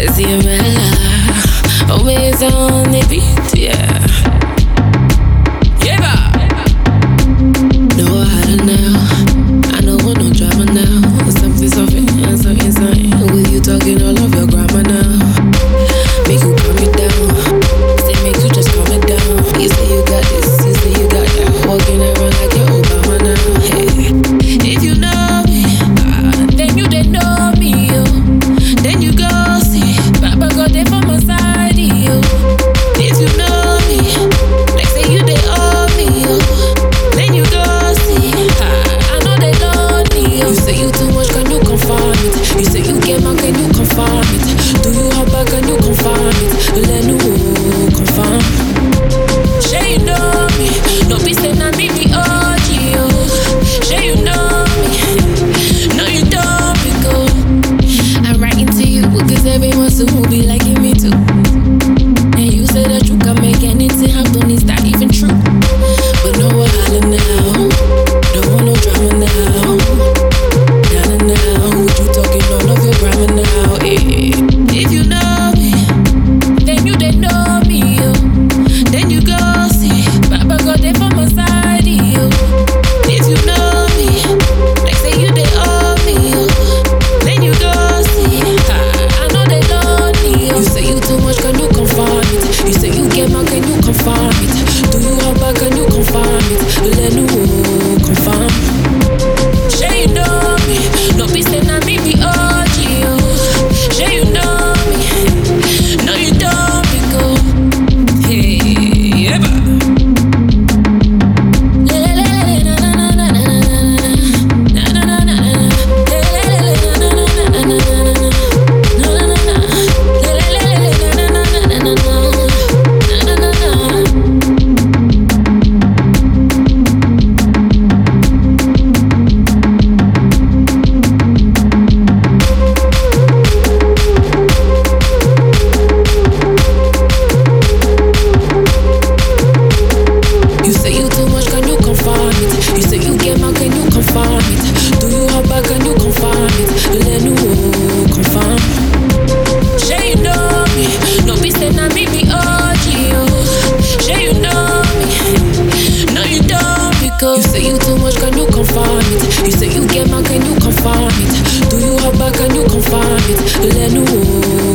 Ziemela, always on the beat, yeah. No harder now, I don't want no drama now. Something and something. With you talking all of your grammar now. Make you calm it down. Say make you just calm it down. You say you got this, you say you got that. Walking around like you're Obama now. Hey, if you know me, then you didn't know me, yo. Then you go see Papa got there for my side, yo. If you know me, like say you they owe me, yo. Then you go see, I know they love me, yo. You say you too much, can you confirm it? You say you get mad, can you confirm it? Do you hop back, can you confirm it? Let me confirm. Say you know me, no be say na me be OG, yo. Say you know me, no you don't be cool. I'm writing to you, cause everyone soon will be liking me too. And you say that you can make anything happen, is that even true? But no wahala now, don't want no drama now. Now, with you talking all of your grammar now, eh. If you know me, then you they know me, yo. Then you go see, Papa got there for my side, yo. If you know me, like say you they owe me, yo. Then you go see, I know they love me, yo. You say you too much, can you confirm it? You say you get mad, can you confirm it? Do you hop back, can you confirm it? Let me confirm. Say you know me, no be say na me be OG, yo. Say you know me, no you don't be cool. Hey, yeah, you say you too much, can you confirm it? You say you get mad, can you confirm it? Do you hop back, can you confirm it? Let me confirm. Say you know me, no be say na me be OG, yo. Say you know me, no you don't be cool. You say you too much, can you confirm it? You say you get mad, can you confirm it? Do you hop back, can you confirm it? Let me